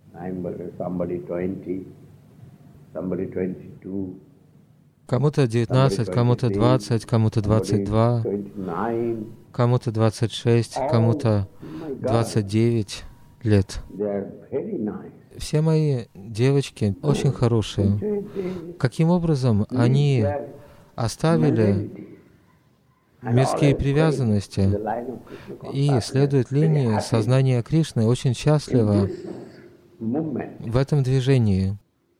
somebody 20, somebody 22, Кому-то 19, кому-то 20, кому-то 22, 29. кому-то 26, кому-то 29 лет. They are very nice. Все мои девочки очень хорошие. Каким образом они оставили мирские привязанности и следуют линии сознания Кришны очень счастливо в этом движении?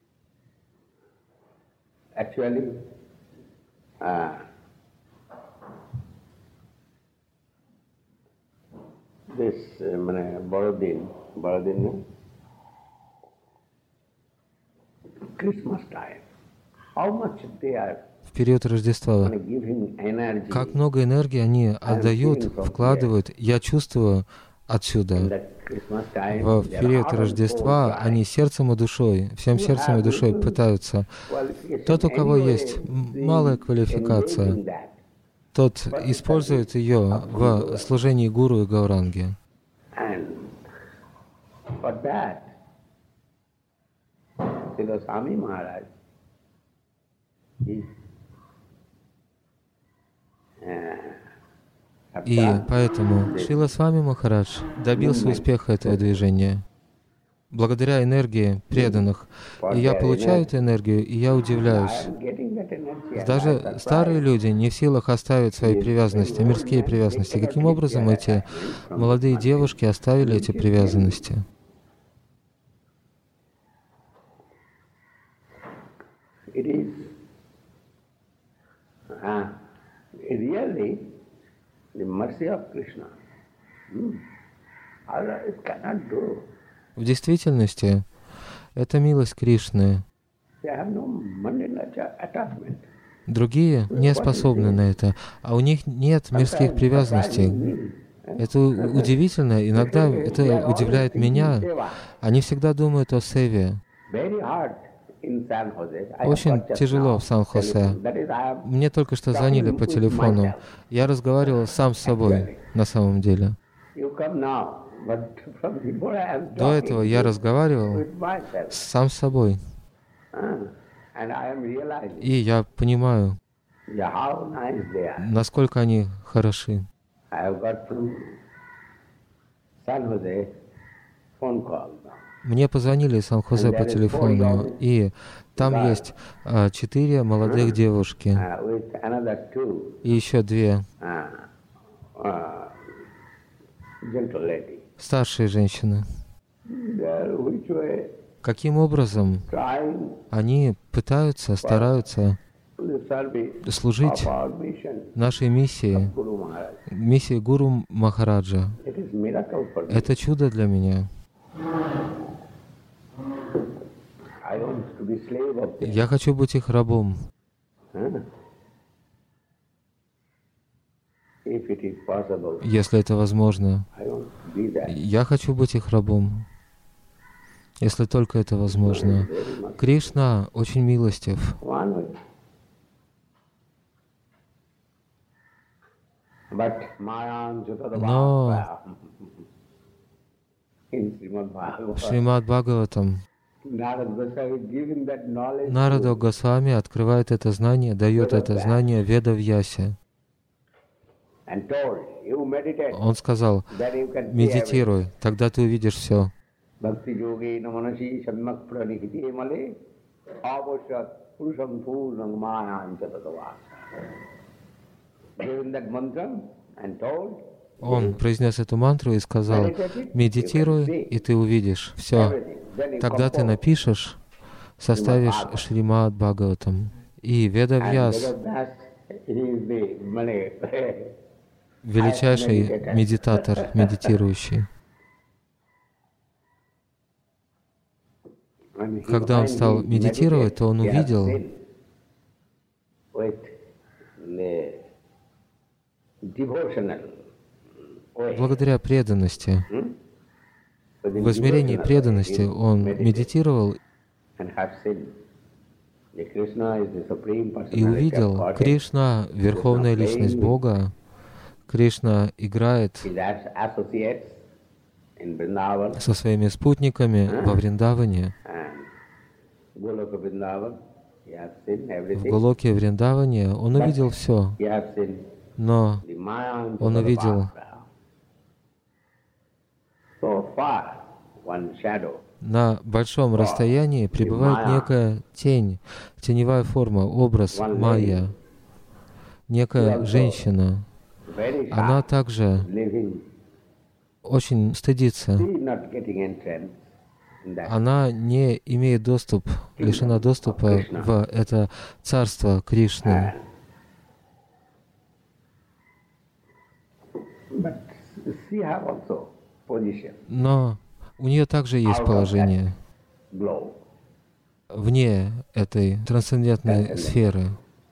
Actually, this Borodin, Christmas time, how much they are В период Рождества, giving energy как много энергии они отдают, вкладывают. Я чувствую отсюда. that Christmas time. В they are период hard and Рождества cold они сердцем и душой, всем сердцем и душой пытаются. Тот, у кого есть малая квалификация, in that. тот использует ее в служении гуру и гауранги. And for that, Srila Swami Maharaj is И поэтому Шрила Свами Махарадж добился успеха этого движения благодаря энергии преданных. И я получаю эту энергию, и я удивляюсь. getting that energy. Даже старые люди не в силах оставить свои привязанности, мирские привязанности. Каким образом эти молодые девушки оставили эти привязанности? It is really the mercy of Krishna. Otherwise cannot do. В действительности, это милость Кришны. They have no mundane attachment. Другие не способны на это, а у них нет мирских привязанностей. Это удивительно, иногда это удивляет меня. Они всегда думают о севе. Very hard in San Jose. I have Очень got just тяжело now в Сан-Хосе. That is, I have Мне только что звонили по телефону. Я разговаривал сам с собой, на самом деле. you come now, but from before I am До этого я разговаривал with myself. сам с собой. And I am realizing И я понимаю, how nice they are. насколько они хороши. I have got from San Jose phone call now. Мне позвонили из Сан-Хосе по телефону, и там есть 4 молодых девушки With another two и еще 2 gentle lady. старшие женщины. They are which way Каким образом trying они пытаются, стараются to serve служить our mission, нашей миссии, Guru Maharaj. миссии Гуру Махараджа? It is miracle for me. Это чудо для меня. I want to be slave of them. Я хочу быть их рабом. If it is possible, Если это возможно. I want to be that. Я хочу быть их рабом, если только это возможно. Кришна очень милостив. One way. But Mayan Но in Srimad Bhagavatam, Шримад Бхагаватам Narad Goswami giving that knowledge Нарада Госвами открывает это знание, дает это знание Веда Вьясе. and told, you meditate, Он сказал, then you can see everything. медитируй, тогда ты увидишь все. Bhakti yogi namanasi samyak pranikiti male avashat purusham purnam mayan chatatavasa. Given that mantra and told, Он произнес эту мантру и сказал, медитируй, и ты увидишь все. everything. Then you Тогда ты compose. напишешь, составишь Шримад Бхагаватам. И Веда And Вьяс, Vedas, he is the величайший медитатор, медитирующий. Когда он стал медитировать, то он увидел, благодаря преданности, в измерении преданности он медитировал и увидел, Кришна, Верховная Личность Бога, Кришна играет in Vrindavan со своими спутниками во Вриндаване. and Goloka Vrindavan. He has seen В everything. Голоке Вриндаване он увидел все, He has seen но the Maya он увидел so far one shadow. на большом расстоянии пребывает некая тень, теневая форма, образ майя, некая женщина. Very Она sharp, также living, очень стыдится. she is not getting entrance in that. Она не имеет лишена доступа в это царство Кришны. But she have also position, Но у нее также есть положение glow. вне этой трансцендентной сферы.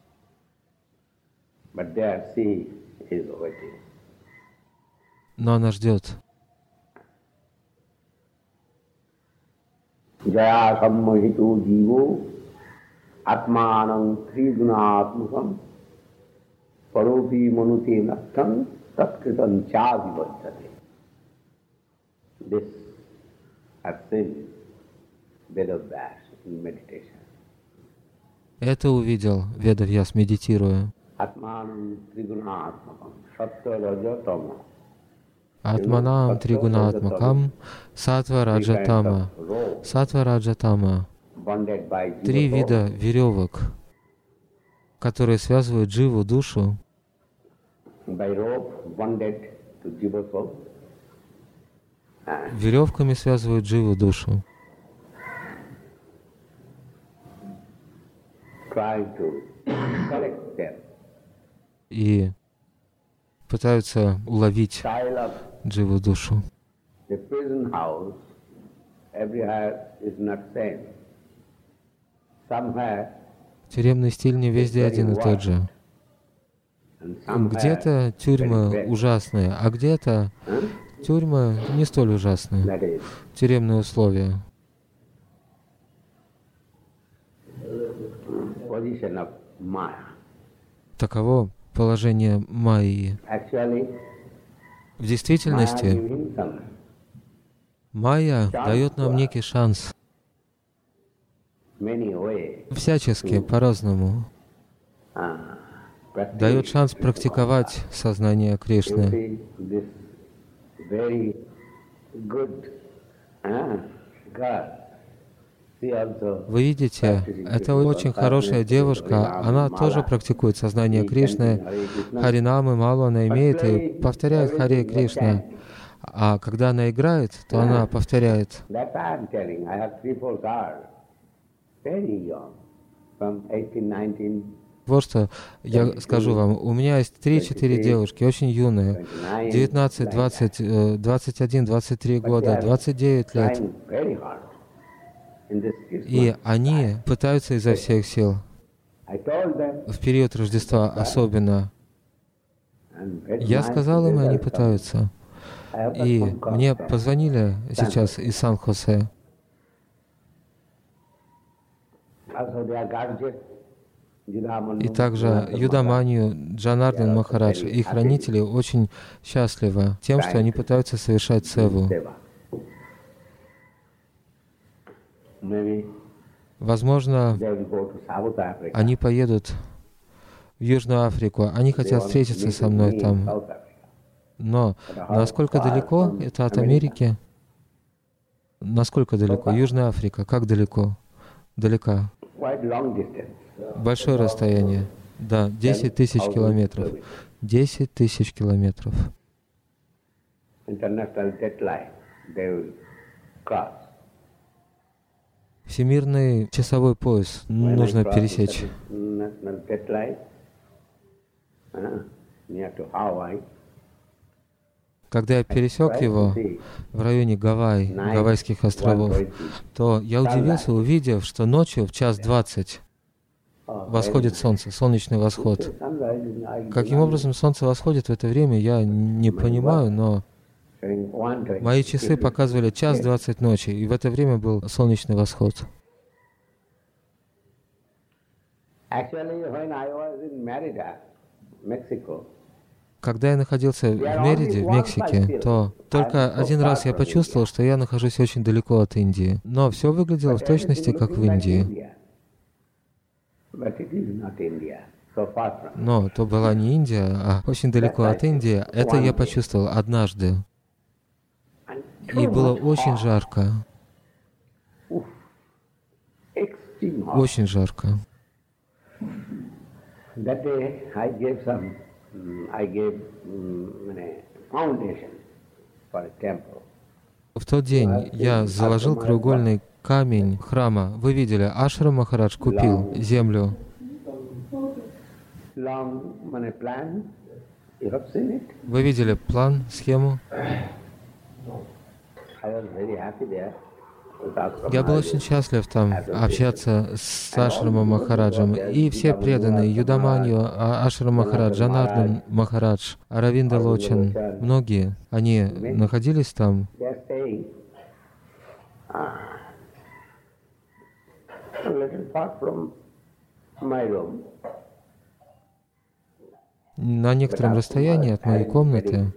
But there she is waiting. Но она ждет. Jaya sammohitu jivo atmanam trigunatmakam paropi manuti nattam tatkritam chadivajjate. This I've seen Vedavas in meditation. Это увидел Ведавьяс, медитируя. Atmanam trigunatmakam sattva raja tama. Атманам тригунатмакам сатва раджатама. Сатва раджатама. Bonded by 3 jiva вида веревок, которые связывают живу душу. by rope bonded to jiva soul. Веревками связывают живу душу. Trying to correct them. И пытаются уловить Style of живу душу. the prison house everywhere is not same. Somewhere Тюремный стиль не везде один и тот же. and somewhere Где-то тюрьмы very bad. ужасные, а где-то тюрьмы не столь ужасные. That is Тюремные условия. position of Maya. Таково положение Майи. Actually, В Maya действительности giving some Майя дает нам некий шанс, many ways. всячески, по-разному. Дает шанс практиковать сознание You Кришны. see this very good girl. She also Вы видите, это очень хорошая девушка, она тоже практикует сознание Кришны, Харинамы мало она имеет и повторяет Харе Кришна. А когда она играет, то она повторяет. That I am telling. I have 3-4 girls, very young, from 18, 19, Вот что я скажу вам. У меня есть 3-4 девушки, очень юные, 19, 20, 21, 23 года, 29 лет. trying very hard in this И Christmas. они пытаются изо всех сил, I told them, в период Рождества особенно. and very Я nice сказал им, и они results. пытаются. I have И got some мне contact. позвонили сейчас из Сан-Хосе. Also their guardian, Judamandu, И также Юдаманию, Джанарден Махарадж и хранители очень счастливы тем, что они пытаются совершать севу. Seva. Maybe Возможно, they will go to South Africa. они поедут в Южную Африку. Они They хотят want to встретиться meet со with мной me in там. South Africa. Но насколько далеко это от Америки? Насколько далеко? Южная Африка. Как далеко? Далека. Quite long distance. Большое расстояние. Да, 10 тысяч километров. 10 тысяч километров. International deadline, they will cross. Всемирный часовой пояс When I нужно cross пересечь. International deadline, near to Hawaii, Когда я пересек его в районе Гавайских островов, то я удивился, увидев, что ночью в 1:20 восходит солнце, солнечный восход. Каким образом солнце восходит в это время, я не понимаю, но мои часы показывали 1:20 ночи, и в это время был солнечный восход. Actually, when I was in Merida, Mexico, Когда я находился в Мериде, в Мексике, то только один раз я почувствовал, что я нахожусь очень далеко от Индии. Но все выглядело в точности, как в Индии. Но то была не Индия, а очень далеко от Индии. Это я почувствовал однажды. И было очень жарко. Очень жарко. В тот день я заложил краеугольный камень храма. Вы видели, Ашрам Махарадж купил землю. Вы видели план, схему? Я был очень счастлив там общаться с Ашрамом Махараджем. И все преданные, Юдаманью, Ашрам Махарадж, Джанардан Махарадж, Аравинда Лочин, многие, они находились там. На некотором расстоянии от моей комнаты.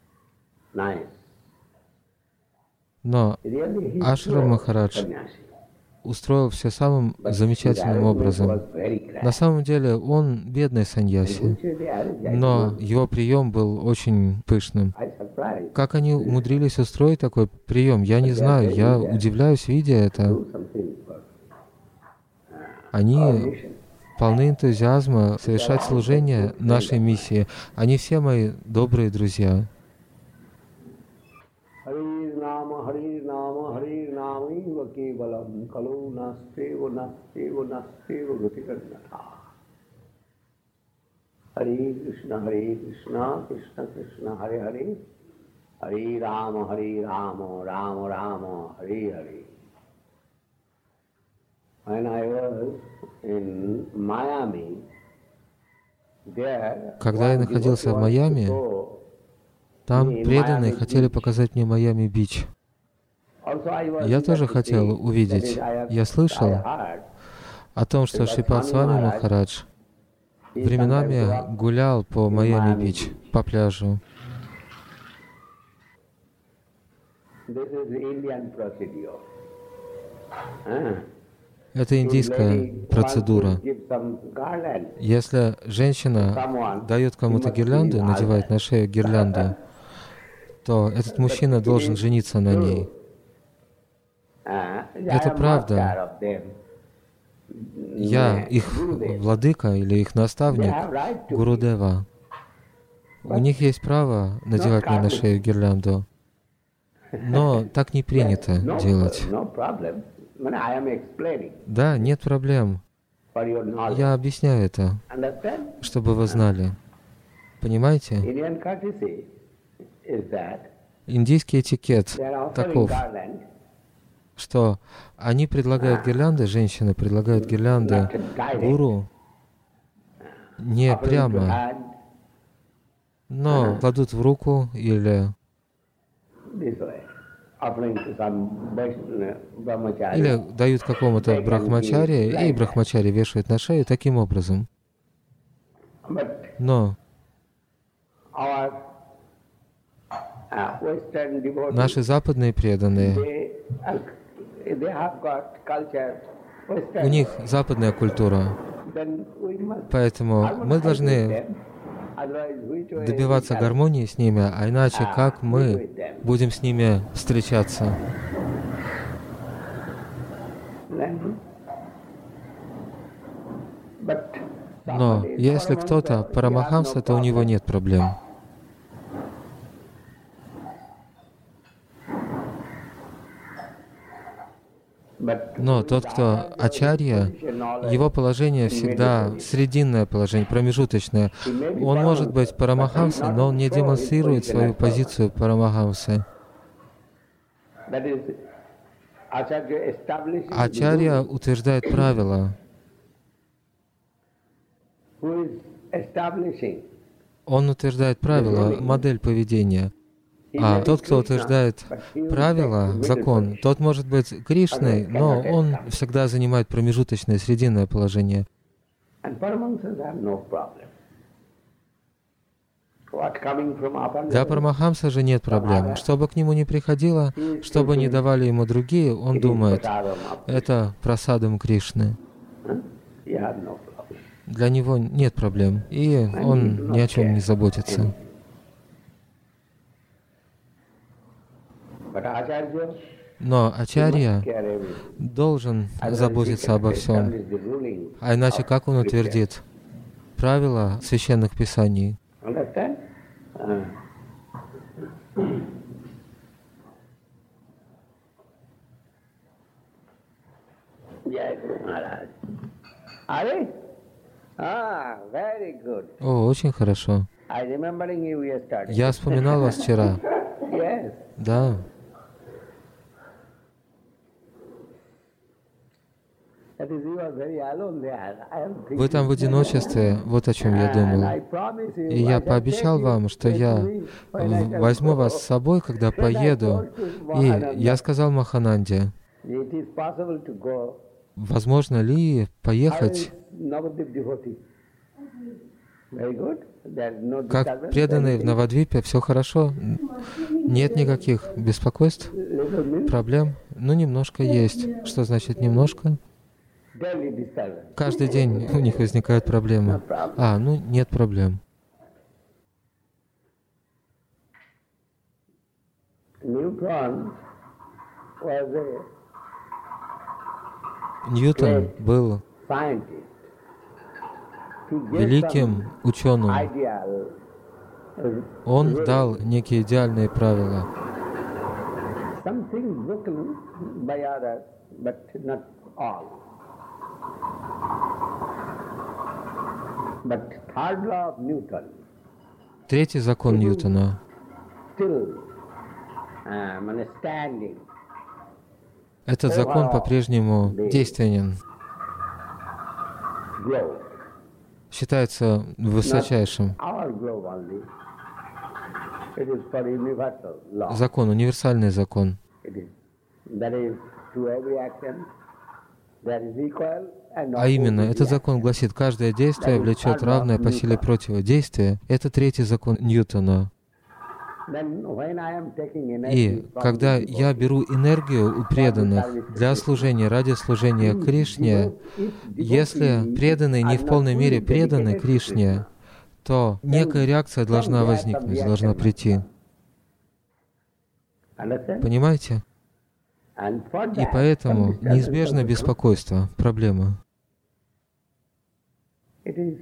Но Ашрам Махарадж устроил все самым замечательным образом. На самом деле он бедный саньяси, но его прием был очень пышным. Как они умудрились устроить такой прием, я не знаю, я удивляюсь, видя это. Они полны энтузиазма совершать служение нашей миссии. Они все мои добрые друзья. Хари Кришна, Кришна Кришна, Харе Харе, Харе Рама, Рама Рама, Харе Харе. Когда я находился в Майами, там преданные хотели показать мне Майами-Бич. Я тоже хотел увидеть. Я слышал о том, что Шрипад Свами Махарадж временами гулял по Майами-Бич, по пляжу. Это индийская процедура. Если женщина дает кому-то гирлянду, надевает на шею гирлянду, то этот мужчина должен жениться на ней. Это правда. Я их владыка или их наставник, Гурудева. У них есть право надевать мне на шею гирлянду. Но так не принято делать. Да, нет проблем. Я объясняю это, чтобы вы знали. Понимаете? Индийский этикет таков, что они предлагают гирлянды, женщины предлагают гирлянды гуру не прямо, но кладут в руку или дают какому-то брахмачари, и брахмачари вешают на шею таким образом. Но наши западные преданные, у них западная культура, поэтому мы должны добиваться гармонии с ними, а иначе как мы будем с ними встречаться? Но если кто-то парамахамса, то у него нет проблем. Но тот, кто ачарья, его положение всегда срединное положение, промежуточное. Он может быть парамахамсой, но он не демонстрирует свою позицию парамахамсы. Ачарья утверждает правила. Он утверждает правила, модель поведения. А тот, кто утверждает правила, закон, тот может быть Кришной, но он всегда занимает промежуточное, срединное положение. What coming from upper Для level? Парамахамса же нет проблем. Что бы к нему ни приходило, что бы ни давали ему другие, он It is думает, prasadam of Krishna. это просадом Кришны. He has no problem. Для него нет проблем, и он ни о чем не заботится. But Acharya Но must Ачарья care everything. должен Otherwise, he заботиться обо cannot всем. establish the ruling А иначе of как он scripture. утвердит правила священных писаний? Understand? Jai Guru Maharaj. Are? Very good. О, очень хорошо. I remembering you yesterday. Я вспоминал вас вчера. Yes. Да. That is, you are very alone there. I am thinking. Вы там в одиночестве, вот о чем я And думал. I promise you, И I я shall пообещал take you вам, что я with me when I shall возьму go. вас с собой, когда And I поеду. told to И Mahananda, я сказал Махананде, it is possible to go. возможно ли How поехать is Navadvip devotee? Very good. There is no как disturbance. преданные в Everything Навадвипе? Все хорошо? Нет никаких беспокойств, little means проблем? Ну, немножко есть. Что значит немножко? daily disturbance. Каждый день у них возникают проблемы. А, ну, нет проблем. Newton was a Ньютон был scientist. He gave великим some ученым. ideal Он дал некие идеальные правила. something broken by others, but not all. But third law of Newton Третий закон Ньютона. still standing. Этот закон по-прежнему действенен. Globe. Считается высочайшим. Our globe only. It is for universal law. Закон, универсальный закон. It is. That is, to every action there is equal and А именно, opposite этот reaction. закон гласит, каждое действие влечет равное по силе противодействия. Это третий закон Ньютона. Then when I am taking energy И from когда the я беру энергию у преданных для служения, ради служения Кришне, если преданные не в полной мере преданы Кришне, то некая реакция должна возникнуть, должна прийти. Understand? Понимаете? And for И that, поэтому some неизбежно disturbance беспокойство, проблема. it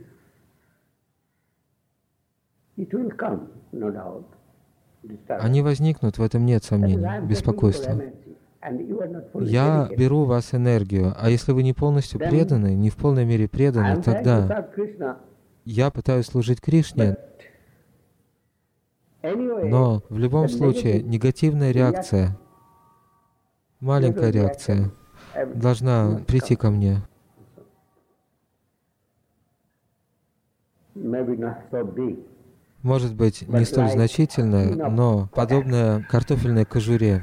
will come, no doubt. Disturbance. Они возникнут, в этом нет That is, I сомнений, am taking your беспокойство. energy, and you are not fully Я dedicated. беру у вас энергию, а если вы не полностью преданы, не в полной мере I преданы, am trying to тогда serve Krishna, я пытаюсь служить Кришне, anyway, но в любом the случае negative негативная реакция, маленькая реакция, должна прийти ко мне. maybe not so big. Может быть, не столь значительная, но подобная картофельной кожуре.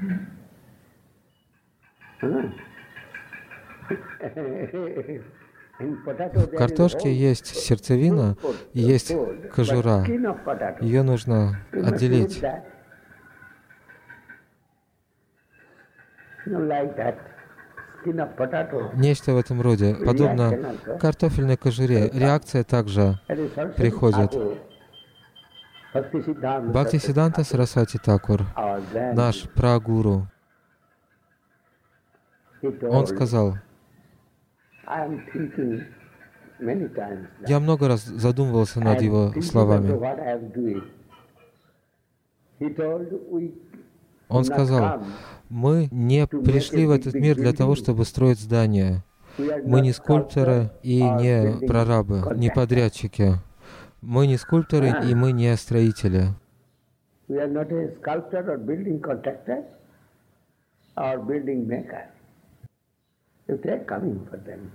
In potato, there В is картошке whole есть сердцевина и есть food, кожура. but skin of potato. Ее нужно You must отделить. eat that. Like that. Skin of potato. Нечто в этом роде, подобно картофельной кожуре. Реакция также That is Saraswati приходит. Thakur. Bhaktisiddhanta Бхактисиддханта Сарасвати Такур, our grand, наш прагуру, he он told, сказал, I am thinking many times that я много раз задумывался I над am его thinking словами. about what I am doing. He told, we Он not сказал, come. мы не пришли в этот мир для того, чтобы строить здания. We are Мы not не скульпторы и or не building прорабы, не contractors. подрядчики. Мы не скульпторы и мы не строители. We are not a sculptor or building contractor or building maker. If they are coming for them.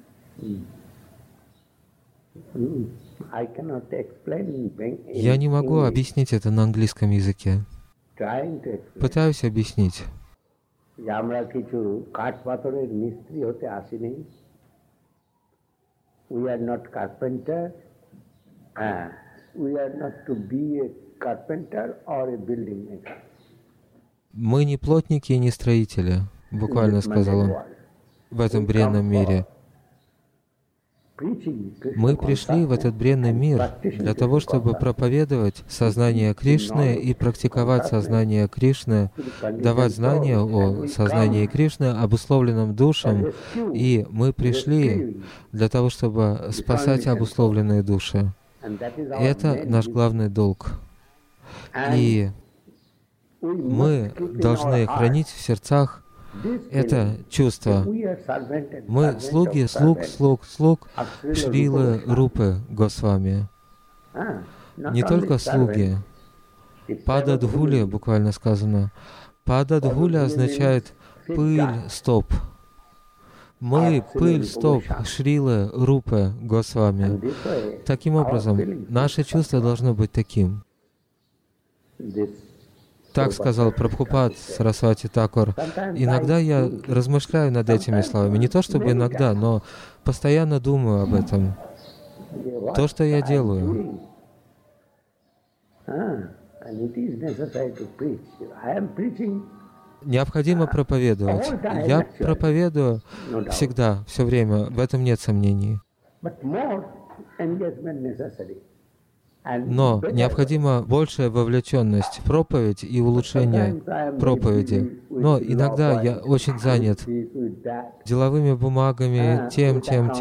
I cannot explain in Я не могу English. объяснить это на английском языке. Trying to explain. Пытаюсь объяснить. যে আমরা কিছু কাঠ পাথরের মিস্ত্রি হতে আসিনি। We are not carpenter. we are not to be a carpenter or a building maker. Мы не плотники и не строители, буквально сказал он, в этом бренном мире. Мы пришли в этот бренный мир для того, чтобы проповедовать сознание Кришны и практиковать сознание Кришны, давать знания о сознании Кришны, обусловленном душам. И мы пришли для того, чтобы спасать обусловленные души. Это наш главный долг. И мы должны хранить в сердцах это чувство. Мы слуги, слуг Шрилы Рупы Госвами. Не только слуги. Пададхули буквально сказано. Пададхули означает пыль стоп. Мы пыль стоп Шрилы Рупы Госвами. Таким образом, наше чувство должно быть таким. Так сказал Прабхупад Сарасвати Такур. Иногда я размышляю над этими словами. Не то чтобы иногда, но постоянно думаю об этом. То, что я делаю. Необходимо проповедовать. Я проповедую всегда, все время. В этом нет сомнений. Но необходима большая вовлеченность в проповедь и улучшение проповеди. Но иногда я очень занят деловыми бумагами, тем,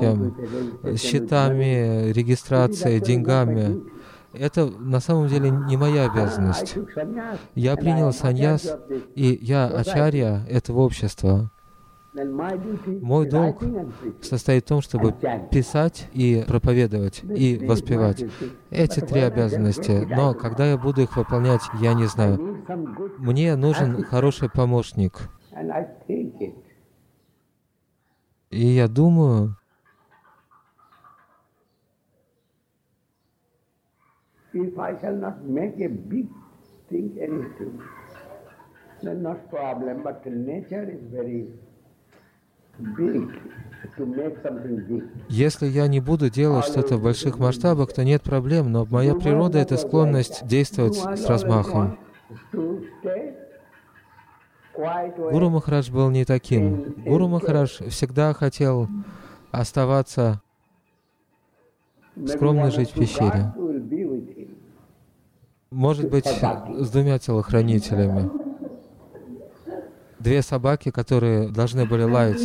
счетами, регистрацией, деньгами. Это на самом деле не моя обязанность. Я принял саньяс, и я ачарья этого общества. Мой долг состоит в том, чтобы писать и проповедовать, и воспевать. Эти три обязанности. Но когда я буду их выполнять, я не знаю. Мне нужен хороший помощник. И я думаю, если я не буду делать что-то в больших масштабах, то нет проблем, но моя природа — это склонность действовать с размахом. Гуру Махарадж был не таким. Гуру Махарадж всегда хотел оставаться скромно, жить в пещере. Может быть, с двумя телохранителями. Две собаки, которые должны были лаять,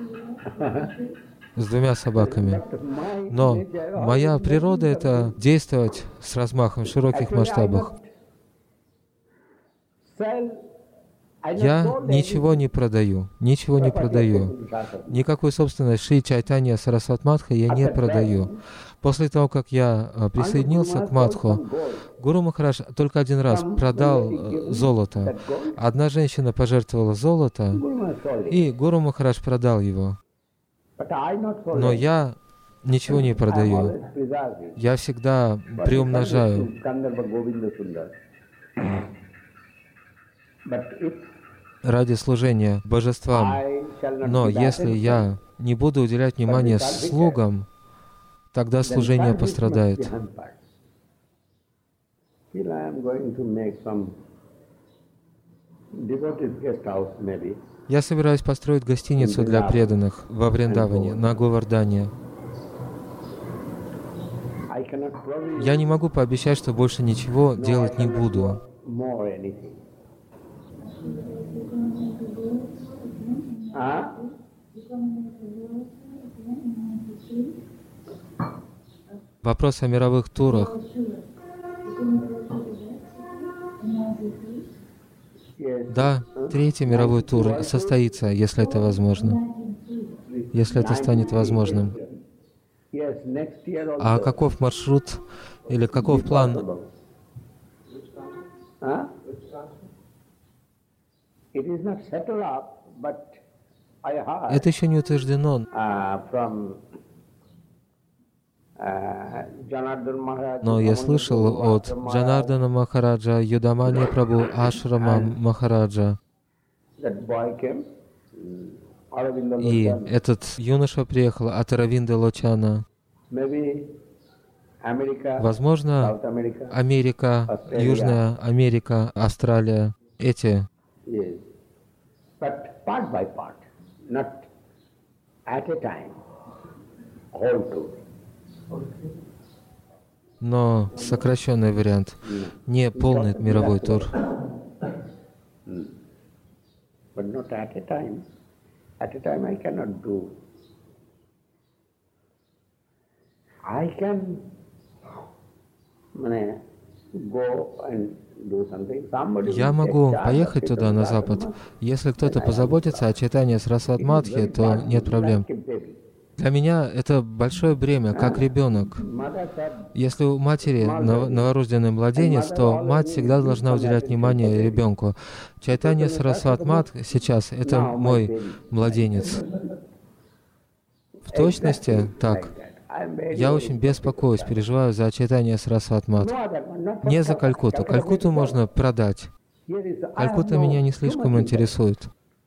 с двумя собаками. Но моя природа — это действовать с размахом в широких масштабах. Я ничего не продаю, Никакой собственной Шри Чайтанья Сарасват Мадха я не продаю. После того, как я присоединился к Мадху, Гуру Махарадж только один раз продал золото. Одна женщина пожертвовала золото, и Гуру Махарадж продал его. Но я ничего не продаю. Я всегда приумножаю. Ради служения божествам. Но если я не буду уделять внимание слугам, тогда служение пострадает. Я собираюсь построить гостиницу для преданных во Вриндаване, на Говардхане. Я не могу пообещать, что больше ничего делать не буду. Вопрос о мировых турах. Да, третий мировой тур состоится, если это возможно. Если это станет возможным. А каков маршрут или каков план? Это еще не утверждено. Но я слышал от Джанардана Махараджа, Юдамани Прабху, Ашрама Махараджа. И этот юноша приехал от Аравинда Лочана. Возможно, Америка, Южная Америка, Австралия, эти. Но сокращенный вариант, не полный мировой тур. Я могу поехать туда, на Запад. Если кто-то позаботится о читании Сарасвати Матхи, то нет проблем. Для меня это большое бремя, как ребенок. Если у матери новорожденный младенец, то мать всегда должна уделять внимание ребенку. Чайтанья Сарасвати Матхи сейчас — это мой младенец. В точности так. Я очень беспокоюсь, переживаю за Чайтанья Сарасвати Матхи. Не за Калькутту. Калькутту можно продать. Калькутта меня не слишком интересует.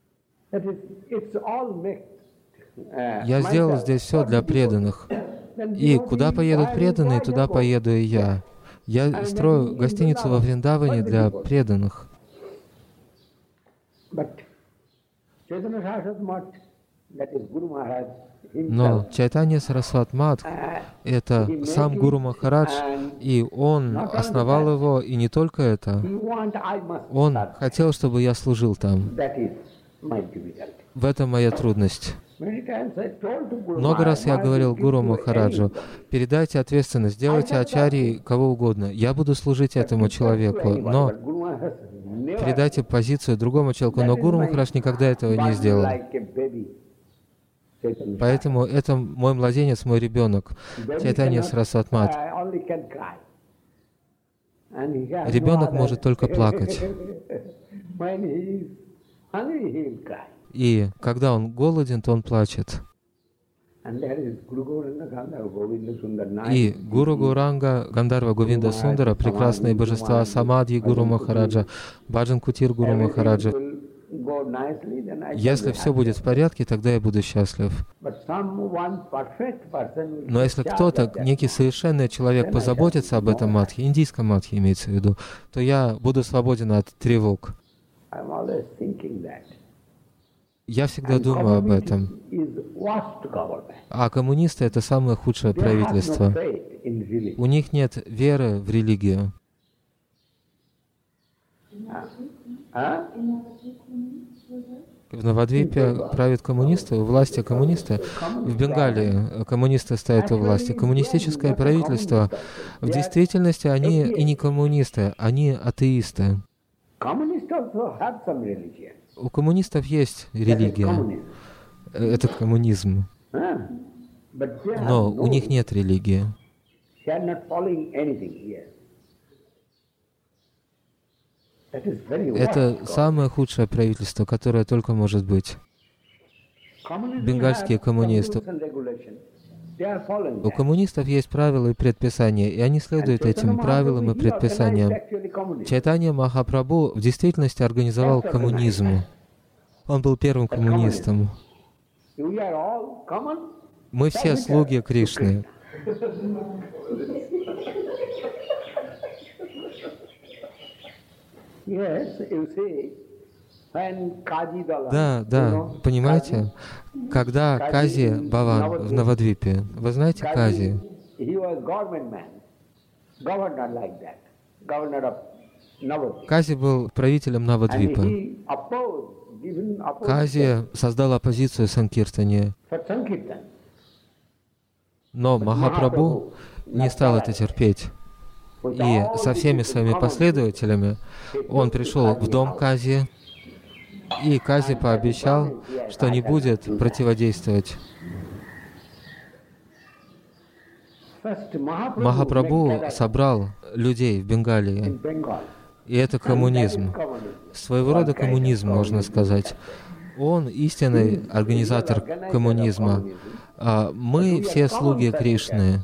Я сделал здесь все для преданных. И куда поедут преданные, туда поеду и я. Я строю гостиницу во Вриндаване для преданных. Но Чайтанья Сарасвати Матх — это сам Гуру Махарадж, и он основал его, и не только это. Он хотел, чтобы я служил там. В этом моя трудность. Много раз я говорил Гуру Махараджу: передайте ответственность, сделайте ачарьей кого угодно. Я буду служить этому человеку, но передайте позицию другому человеку. Но Гуру Махарадж никогда этого не сделал. Поэтому это мой младенец, мой ребенок, Чайтанья Сарасвати Матх. Ребенок может только плакать. И когда он голоден, то он плачет. И Гуру Гауранга, Гандарва Говинда Сундара, прекрасные божества Самадхи Гуру Махараджа, Баджан Кутир Гуру Махараджа. Если все будет в порядке, тогда я буду счастлив. Но если кто-то, некий совершенный человек, позаботится об этом матхе, индийском матхе имеется в виду, то я буду свободен от тревог. Я всегда думаю об этом. А коммунисты — это самое худшее правительство. У них нет веры в религию. В Навадвипе правят коммунисты, у власти коммунисты. В Бенгалии коммунисты стоят у власти. Коммунистическое правительство, в действительности, они и не коммунисты, они атеисты. У коммунистов есть религия. Это коммунизм. Но у них нет религии. Это самое худшее правительство, которое только может быть. Бенгальские коммунисты. У коммунистов есть правила и предписания, и они следуют этим правилам и предписаниям. Чайтанья Махапрабху в действительности организовал коммунизм. Он был первым коммунистом. Мы все слуги Кришны. Да, понимаете, когда Кази Баван в Навадвипе, вы знаете Кази? Кази был правителем Навадвипы. Кази создал оппозицию Санкиртане. Но Махапрабху не стал это терпеть. И со всеми своими последователями он пришел в дом Кази, и Кази пообещал, что не будет противодействовать. Махапрабху собрал людей в Бенгалии, и это коммунизм. Своего рода коммунизм, можно сказать. Он истинный организатор коммунизма. А мы все слуги Кришны.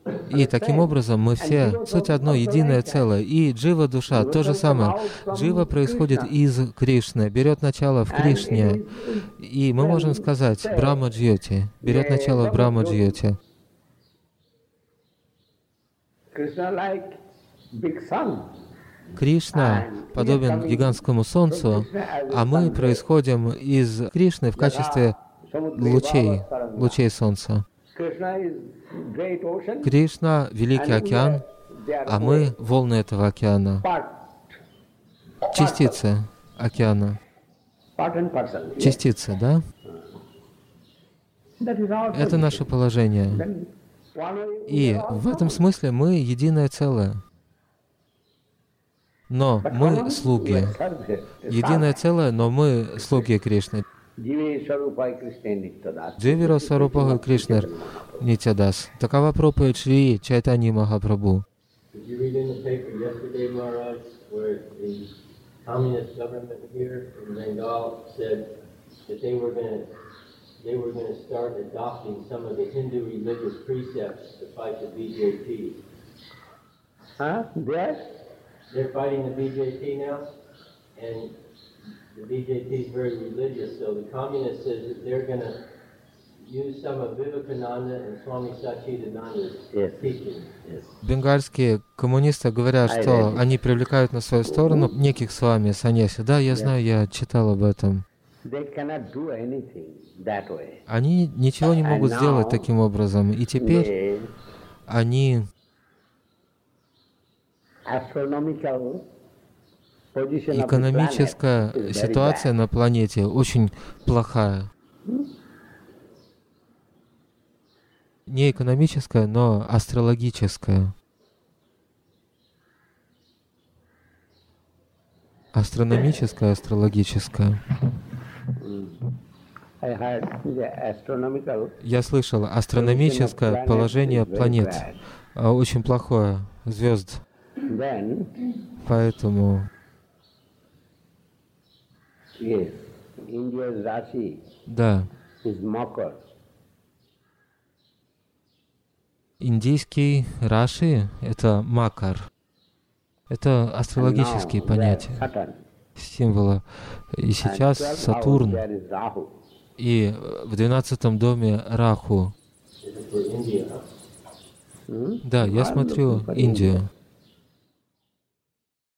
И таким образом мы все суть одно, единое целое. И джива душа то же самое. Джива происходит из Кришны, берет начало в Кришне. И мы можем сказать Брахма Джьоти, берет начало в Брахма Джьоти. Кришна подобен гигантскому солнцу, а мы происходим из Кришны в качестве лучей солнца. Кришна — великий океан, а мы — волны этого океана, частицы океана. Частицы, да? Это наше положение. И в этом смысле мы единое целое. Но мы слуги. Единое целое, но мы слуги Кришны. Дживира Сварупаха Кришнер Нитядас. Такова проповедь Шри Чайтаньи Махапрабху. They were going to start adopting some of the Hindu religious precepts to fight the BJP. They're fighting the BJP now, and the BJP is very religious, so the communists said that they're going to use some of Vivekananda and Swami Satchidananda's teachings. Бенгальские коммунисты говорят, что они привлекают на свою сторону неких с вами саньяси. Да, я знаю, я читал об этом. Они ничего не могут сделать таким образом. И теперь они экономическая ситуация на планете очень плохая. Не экономическая, но астрологическая. Астрономическая, астрологическая. Я слышал, астрономическое положение планет очень плохое, звезд. Поэтому да. Индийский Раши — это Макар. Это астрологические понятия, символы. И сейчас Сатурн. И в 12-м доме Раху. Да, я смотрю Индию.